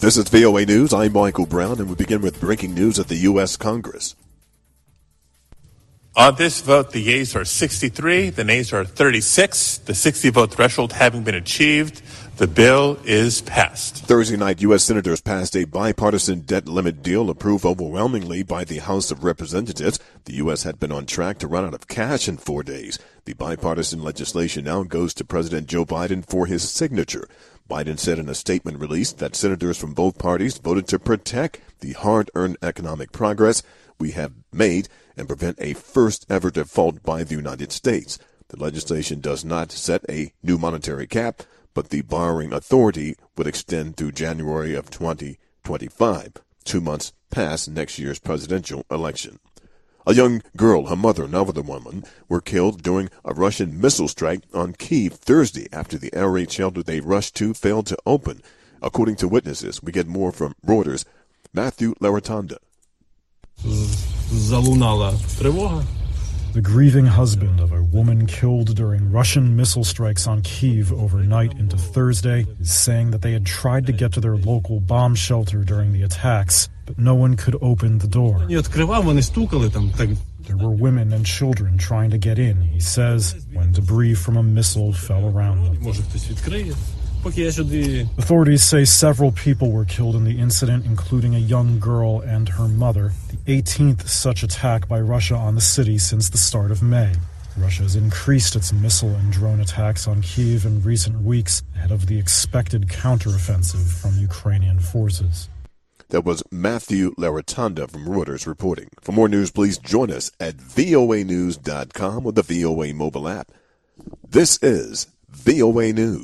This is VOA News. I'm Michael Brown, and we begin with breaking news at the U.S. Congress. On this vote, the yeas are 63, the nays are 36. The 60-vote threshold having been achieved, the bill is passed. Thursday night, U.S. senators passed a bipartisan debt limit deal approved overwhelmingly by the House of Representatives. The U.S. had been on track to run out of cash in 4 days. The bipartisan legislation now goes to President Joe Biden for his signature. Biden said in a statement released that senators from both parties voted to protect the hard-earned economic progress we have made and prevent a first-ever default by the United States. The legislation does not set a new monetary cap, but the borrowing authority would extend through January of 2025, 2 months past next year's presidential election. A young girl, her mother, and another woman were killed during a Russian missile strike on Kyiv Thursday after the air raid shelter they rushed to failed to open. According to witnesses, we get more from Reuters' Matthew Laratanda. The grieving husband of a woman killed during Russian missile strikes on Kyiv overnight into Thursday is saying that they had tried to get to their local bomb shelter during the attacks, but no one could open the door. There were women and children trying to get in, he says, when debris from a missile fell around them. Authorities say several people were killed in the incident, including a young girl and her mother, the 18th such attack by Russia on the city since the start of May. Russia has increased its missile and drone attacks on Kyiv in recent weeks ahead of the expected counteroffensive from Ukrainian forces. That was Matthew Laratanda from Reuters reporting. For more news, please join us at voanews.com or the VOA mobile app. This is VOA News.